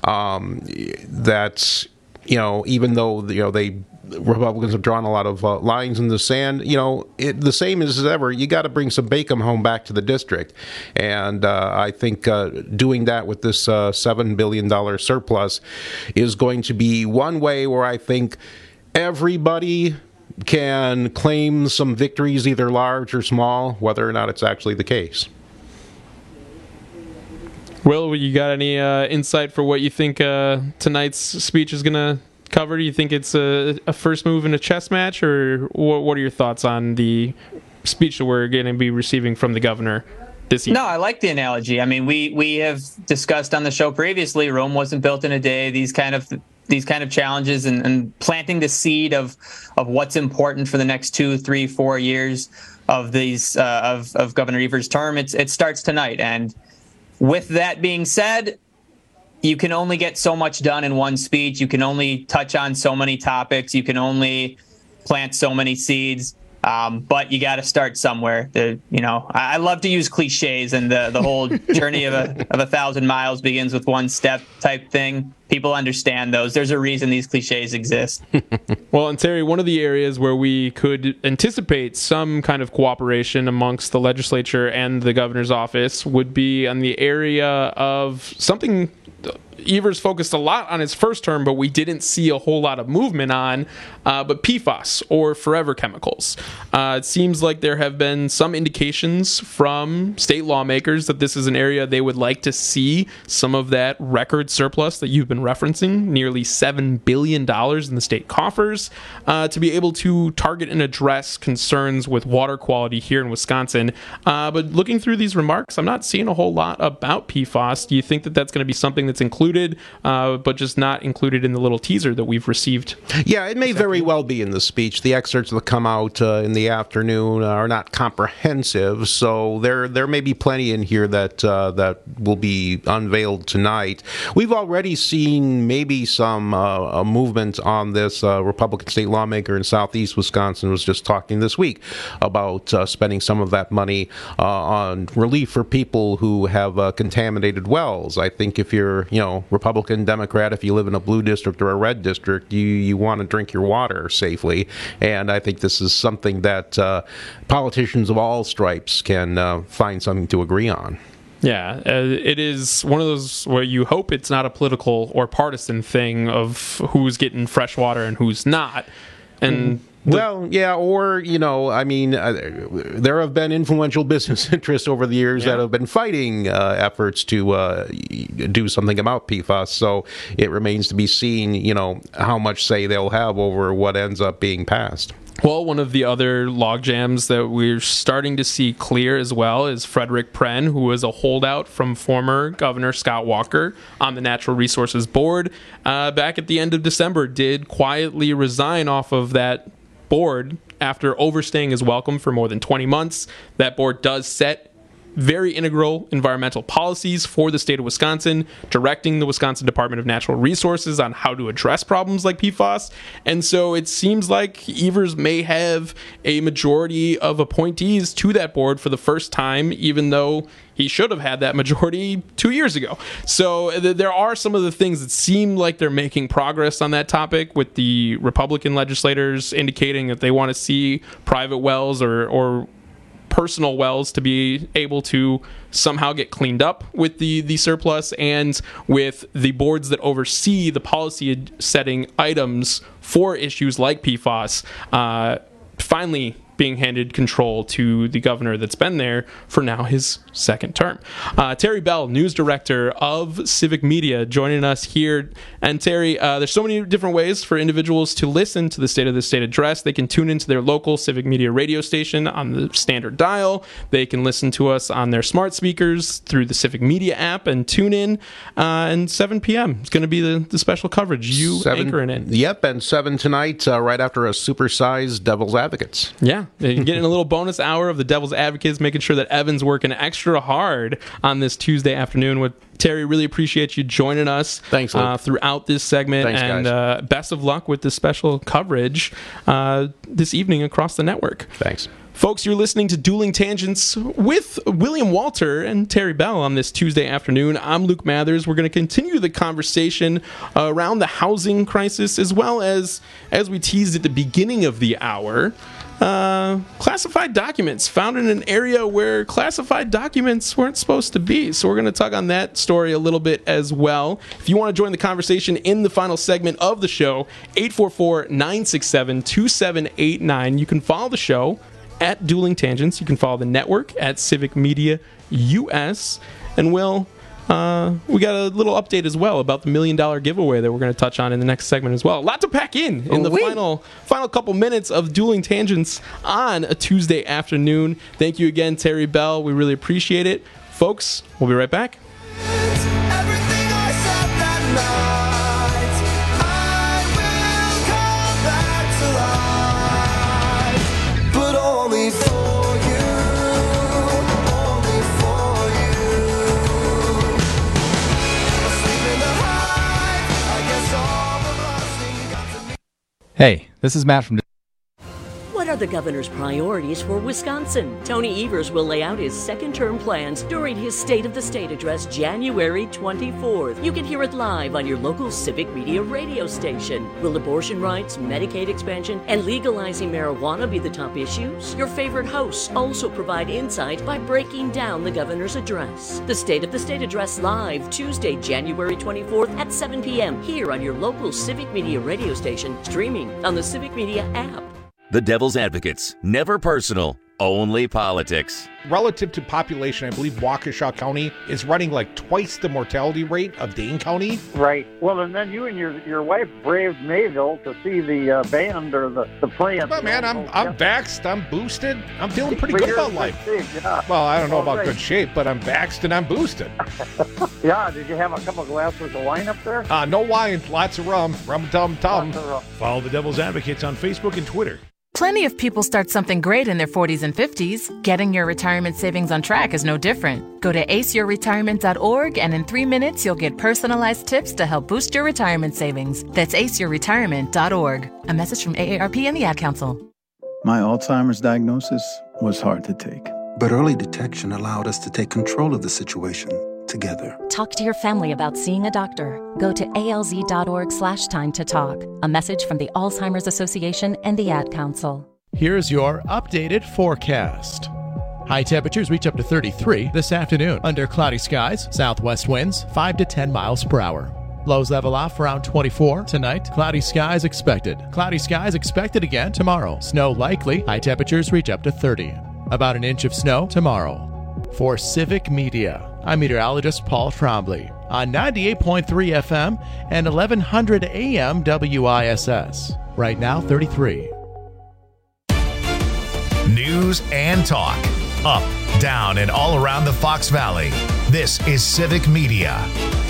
Even though Republicans have drawn a lot of lines in the sand, the same as ever. You got to bring some Bacon home back to the district, and I think doing that with this $7 billion surplus is going to be one way where I think everybody can claim some victories, either large or small, whether or not it's actually the case. Will, you got any insight for what you think tonight's speech is going to cover? Do you think it's a first move in a chess match, or what are your thoughts on the speech that we're going to be receiving from the governor this evening? No, I like the analogy. I mean, we have discussed on the show previously, Rome wasn't built in a day. These kind of challenges and planting the seed of what's important for the next 2, 3, 4 years of these of Governor Evers' term. It starts tonight. And with that being said, you can only get so much done in one speech. You can only touch on so many topics. You can only plant so many seeds. But you got to start somewhere. I love to use cliches, and the whole journey of 1,000 miles begins with one step type thing. People understand those. There's a reason these cliches exist. Well, and Terry, one of the areas where we could anticipate some kind of cooperation amongst the legislature and the governor's office would be on the area of something Evers focused a lot on his first term, but we didn't see a whole lot of movement on, but PFAS, or forever chemicals. It seems like there have been some indications from state lawmakers that this is an area they would like to see some of that record surplus that you've been referencing, nearly $7 billion in the state coffers, to be able to target and address concerns with water quality here in Wisconsin. But looking through these remarks, I'm not seeing a whole lot about PFAS. Do you think that that's going to be something that's included, but just not included in the little teaser that we've received? Yeah, it may very well be in the speech. The excerpts that come out in the afternoon are not comprehensive, so there may be plenty in here that will be unveiled tonight. We've already seen maybe some movement on this. Republican state lawmaker in southeast Wisconsin was just talking this week about spending some of that money on relief for people who have contaminated wells. I think if you're, Republican, Democrat, if you live in a blue district or a red district, you want to drink your water safely. And I think this is something that politicians of all stripes can find something to agree on. Yeah, it is one of those where you hope it's not a political or partisan thing of who's getting fresh water and who's not. And there have been influential business interests over the years that have been fighting efforts to do something about PFAS, so it remains to be seen, how much say they'll have over what ends up being passed. Well, one of the other logjams that we're starting to see clear as well is Frederick Pren, who was a holdout from former Governor Scott Walker on the Natural Resources Board. Back at the end of December, did quietly resign off of that board after overstaying his welcome for more than 20 months. That board does set very integral environmental policies for the state of Wisconsin, directing the Wisconsin Department of Natural Resources on how to address problems like PFAS. And so it seems like Evers may have a majority of appointees to that board for the first time, even though he should have had that majority 2 years ago. So there are some of the things that seem like they're making progress on that topic, with the Republican legislators indicating that they want to see private wells or personal wells to be able to somehow get cleaned up with the surplus, and with the boards that oversee the policy setting items for issues like PFAS finally being handed control to the governor that's been there for now his second term. Terry Bell, news director of Civic Media, joining us here. And Terry, there's so many different ways for individuals to listen to the State of the State address. They can tune into their local Civic Media radio station on the standard dial. They can listen to us on their smart speakers through the Civic Media app and tune in. And 7 p.m. is going to be the special coverage. You anchoring it. Yep, and 7 tonight, right after a supersized Devil's Advocates. Yeah, you're getting a little bonus hour of the Devil's Advocates, making sure that Evan's working extra hard on this Tuesday afternoon. With Terry, really appreciate you joining us. Thanks, throughout this segment. Thanks, and best of luck with this special coverage this evening across the network. Thanks. Folks, you're listening to Dueling Tangents with William Walter and Terry Bell on this Tuesday afternoon. I'm Luke Mathers. We're going to continue the conversation around the housing crisis, as well as we teased at the beginning of the hour, classified documents found in an area where classified documents weren't supposed to be. So we're going to tug on that story a little bit as well. If you want to join the conversation in the final segment of the show, 844-967-2789. You can follow the show at Dueling Tangents. You can follow the network at Civic Media US. And Will, we got a little update as well about the $1 million giveaway that we're going to touch on in the next segment as well. A lot to pack in the final couple minutes of Dueling Tangents on a Tuesday afternoon. Thank you again, Terry Bell. We really appreciate it. Folks, we'll be right back. Hey, this is Matt from... What are the governor's priorities for Wisconsin? Tony Evers will lay out his second-term plans during his State of the State address January 24th. You can hear it live on your local Civic Media radio station. Will abortion rights, Medicaid expansion, and legalizing marijuana be the top issues? Your favorite hosts also provide insight by breaking down the governor's address. The State of the State address live Tuesday, January 24th at 7 p.m. here on your local Civic Media radio station, streaming on the Civic Media app. The Devil's Advocates. Never personal, only politics. Relative to population, I believe Waukesha County is running like twice the mortality rate of Dane County. Right. Well, and then you and your wife braved Mayville to see the band or the play. But man, I'm vaxxed, I'm boosted, I'm feeling pretty good about life. Yeah. Well, I don't know about good shape, but I'm vaxxed and I'm boosted. Yeah, did you have a couple glasses of wine up there? No wine, lots of rum, tum-tum. Follow the Devil's Advocates on Facebook and Twitter. Plenty of people start something great in their 40s and 50s. Getting your retirement savings on track is no different. Go to aceyourretirement.org, and in 3 minutes, you'll get personalized tips to help boost your retirement savings. That's aceyourretirement.org. A message from AARP and the Ad Council. My Alzheimer's diagnosis was hard to take. But early detection allowed us to take control of the situation together. Talk to your family about seeing a doctor. Go to alz.org/time to talk. A message from the Alzheimer's Association and the Ad Council. Here's your updated forecast. High temperatures reach up to 33 this afternoon under cloudy skies, southwest winds 5 to 10 miles per hour. Lows level off around 24 tonight. Cloudy skies expected. Cloudy skies expected again tomorrow. Snow likely. High temperatures reach up to 30. About an inch of snow tomorrow. For Civic Media, I'm meteorologist Paul Trombley on 98.3 FM and 1100 AM WISS. Right now, 33. News and talk. Up, down, and all around the Fox Valley. This is Civic Media.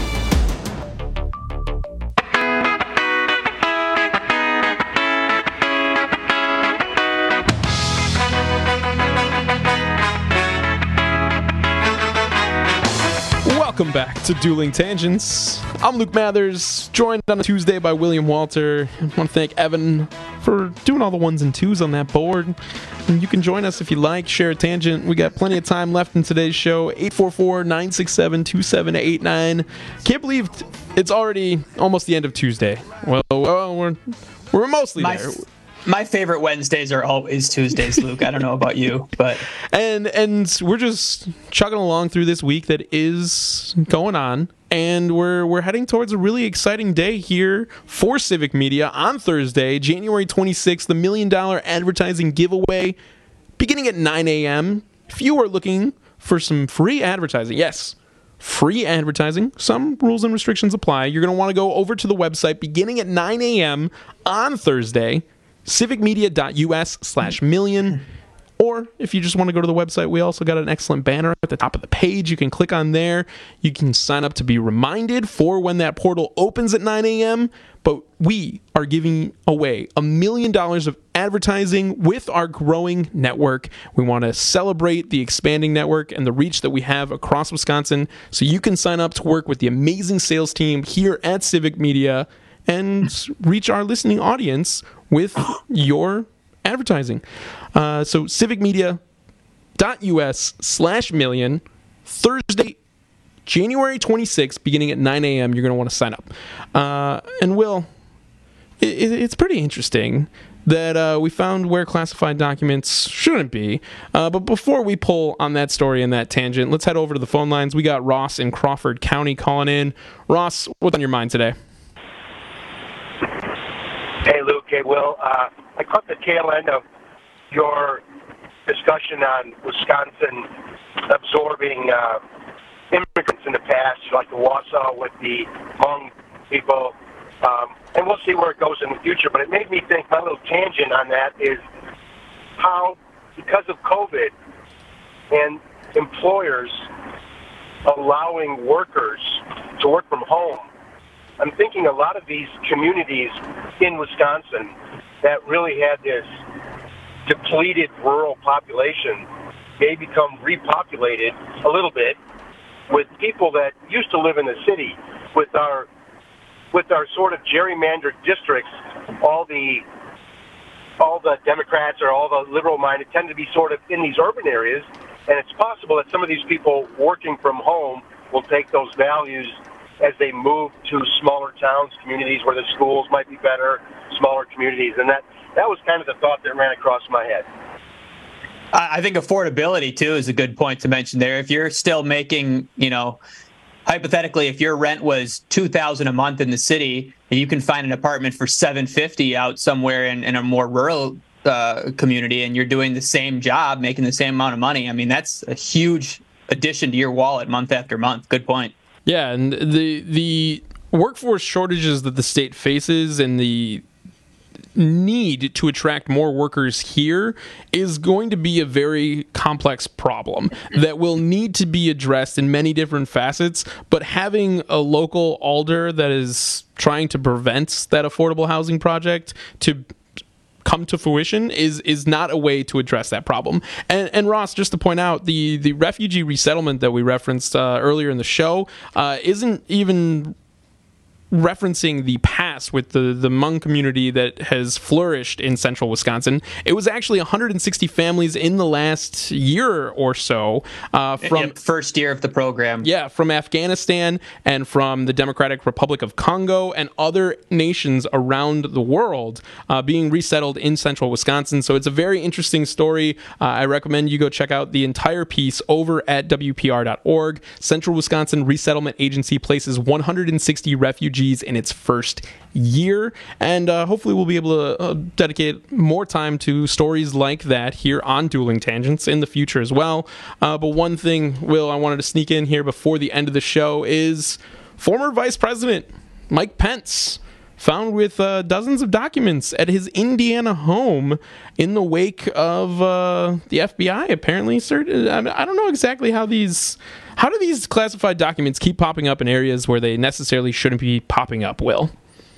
Welcome back to Dueling Tangents. I'm Luke Mathers, joined on a Tuesday by William Walter. I want to thank Evan for doing all the ones and twos on that board. And you can join us if you like, share a tangent. We got plenty of time left in today's show. 844-967-2789. Can't believe it's already almost the end of Tuesday. Well, we're mostly there. My favorite Wednesdays are always Tuesdays, Luke. I don't know about you, but and we're just chugging along through this week that is going on, and we're heading towards a really exciting day here for Civic Media on Thursday, January 26th, the $1 Million Advertising Giveaway, beginning at 9 a.m. If you are looking for some free advertising, yes, free advertising, some rules and restrictions apply. You're going to want to go over to the website beginning at 9 a.m. on Thursday, civicmedia.us/million. Or if you just want to go to the website, we also got an excellent banner at the top of the page. You can click on there. You can sign up to be reminded for when that portal opens at 9 a.m. But we are giving away $1 million of advertising with our growing network. We want to celebrate the expanding network and the reach that we have across Wisconsin. So you can sign up to work with the amazing sales team here at Civic Media and reach our listening audience with your advertising. So civicmedia.us/million, Thursday, January 26th, beginning at 9 a.m. You're going to want to sign up. And Will, it's pretty interesting that we found where classified documents shouldn't be. But before we pull on that story and that tangent, let's head over to the phone lines. We got Ross in Crawford County calling in. Ross, what's on your mind today? Hey, Luke. Hey, Will. I caught the tail end of your discussion on Wisconsin absorbing immigrants in the past, like the Wausau with the Hmong people, and we'll see where it goes in the future. But it made me think, my little tangent on that is how, because of COVID and employers allowing workers to work from home, I'm thinking a lot of these communities in Wisconsin that really had this depleted rural population may become repopulated a little bit with people that used to live in the city. With our sort of gerrymandered districts, all the all the Democrats or all the liberal-minded tend to be sort of in these urban areas, and it's possible that some of these people working from home will take those values as they move to smaller towns, communities where the schools might be better, smaller communities, and that was kind of the thought that ran across my head. I think affordability, too, is a good point to mention there. If you're still making, hypothetically, if your rent was $2,000 a month in the city, and you can find an apartment for $750 out somewhere in a more rural community, and you're doing the same job, making the same amount of money, I mean, that's a huge addition to your wallet month after month. Good point. Yeah, and the workforce shortages that the state faces and the need to attract more workers here is going to be a very complex problem that will need to be addressed in many different facets, but having a local alder that is trying to prevent that affordable housing project to come to fruition is not a way to address that problem. And Ross, just to point out, the refugee resettlement that we referenced earlier in the show isn't even referencing the past with the Hmong community that has flourished in central Wisconsin. It was actually 160 families in the last year or so from first year of the program. Yeah, from Afghanistan and from the Democratic Republic of Congo and other nations around the world being resettled in central Wisconsin. So it's a very interesting story. I recommend you go check out the entire piece over at WPR.org. Central Wisconsin Resettlement Agency places 160 refugees in its first year, and hopefully we'll be able to dedicate more time to stories like that here on Dueling Tangents in the future as well. But one thing, Will, I wanted to sneak in here before the end of the show is former Vice President Mike Pence found with dozens of documents at his Indiana home in the wake of the FBI apparently I don't know exactly how do these classified documents keep popping up in areas where they necessarily shouldn't be popping up, Will?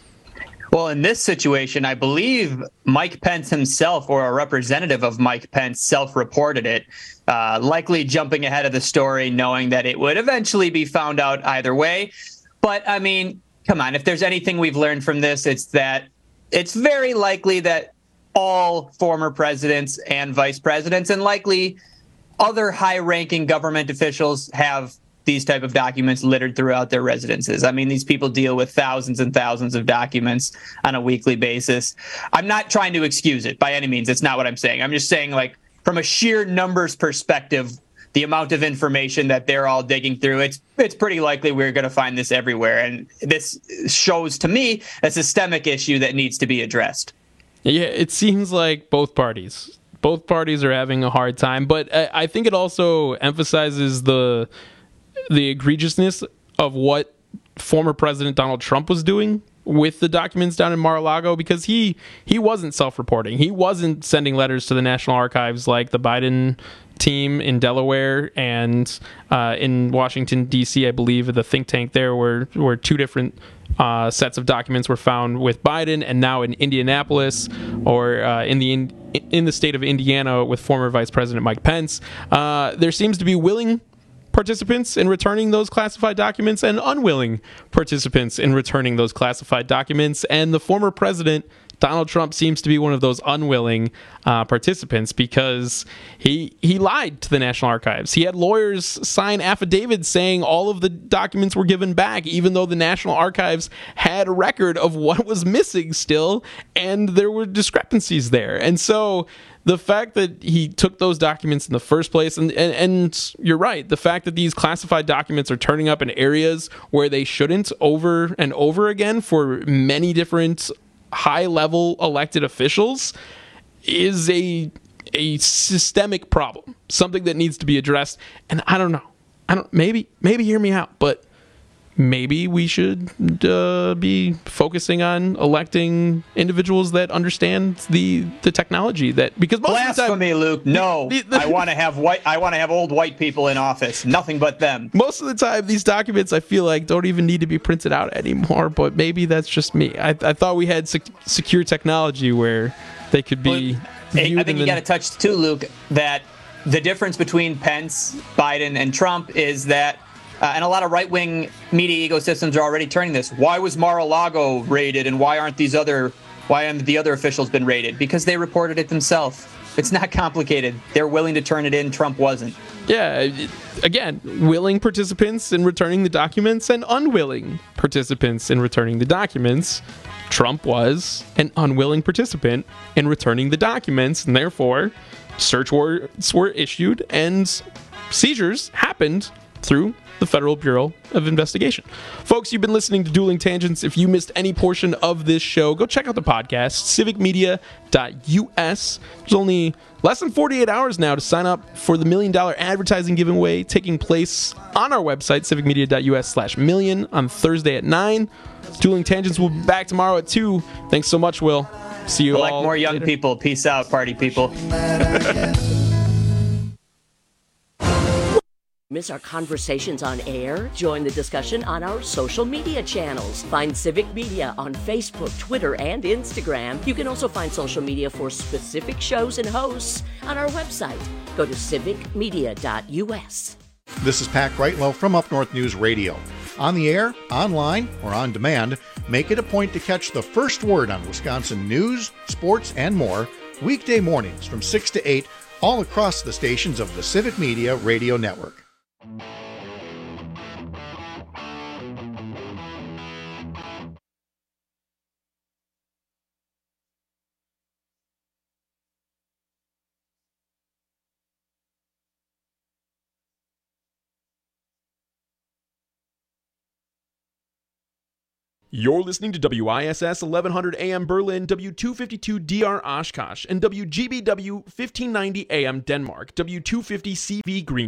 Well, in this situation, I believe Mike Pence himself or a representative of Mike Pence self-reported it, likely jumping ahead of the story, knowing that it would eventually be found out either way. But, I mean, come on, if there's anything we've learned from this, it's that it's very likely that all former presidents and vice presidents and likely other high-ranking government officials have these type of documents littered throughout their residences. I mean, these people deal with thousands and thousands of documents on a weekly basis. I'm not trying to excuse it by any means. It's not what I'm saying. I'm just saying, like, from a sheer numbers perspective, the amount of information that they're all digging through, it's pretty likely we're going to find this everywhere. And this shows to me a systemic issue that needs to be addressed. Yeah, it seems like both parties are having a hard time, but I think it also emphasizes the egregiousness of what former President Donald Trump was doing with the documents down in Mar-a-Lago, because he wasn't self-reporting. He wasn't sending letters to the National Archives like the Biden team in Delaware and in Washington, D.C., I believe, the think tank there where two different sets of documents were found with Biden, and now in Indianapolis or in the state of Indiana with former Vice President Mike Pence. There seems to be willing participants in returning those classified documents and unwilling participants in returning those classified documents. And the former president, Donald Trump, seems to be one of those unwilling participants because he lied to the National Archives. He had lawyers sign affidavits saying all of the documents were given back, even though the National Archives had a record of what was missing still, and there were discrepancies there. And so the fact that he took those documents in the first place, and you're right, the fact that these classified documents are turning up in areas where they shouldn't over and over again for many different high-level elected officials is a systemic problem, something that needs to be addressed. And I don't know. Maybe hear me out, but maybe we should be focusing on electing individuals that understand the technology. That because most blasphemy, of the time, Luke. No, I want to have old white people in office. Nothing but them. Most of the time, these documents I feel like don't even need to be printed out anymore. But maybe that's just me. I thought we had secure technology where they could be. I think you got to touch too, Luke, that the difference between Pence, Biden, and Trump is that. And a lot of right-wing media ecosystems are already turning this. Why was Mar-a-Lago raided, and why aren't these other Why haven't the other officials been raided? Because they reported it themselves. It's not complicated. They're willing to turn it in. Trump wasn't. Yeah, again, willing participants in returning the documents and unwilling participants in returning the documents. Trump was an unwilling participant in returning the documents, and therefore search warrants were issued and seizures happened through the Federal Bureau of Investigation. Folks, you've been listening to Dueling Tangents. If you missed any portion of this show, go check out the podcast, civicmedia.us. There's only less than 48 hours now to sign up for the $1 million advertising giveaway taking place on our website, civicmedia.us/million, on Thursday at 9. Dueling Tangents will be back tomorrow at 2. Thanks so much, Will. See you all Elect more young later. people. Peace out, party people. Miss our conversations on air? Join the discussion on our social media channels. Find Civic Media on Facebook, Twitter, and Instagram. You can also find social media for specific shows and hosts on our website. Go to civicmedia.us. This is Pat Greitlow from Up North News Radio. On the air, online, or on demand, make it a point to catch the first word on Wisconsin news, sports, and more weekday mornings from 6 to 8 all across the stations of the Civic Media Radio Network. You're listening to WISS 1100 AM Berlin, W252 DR Oshkosh, and WGBW 1590 AM Denmark, W250 CV Green.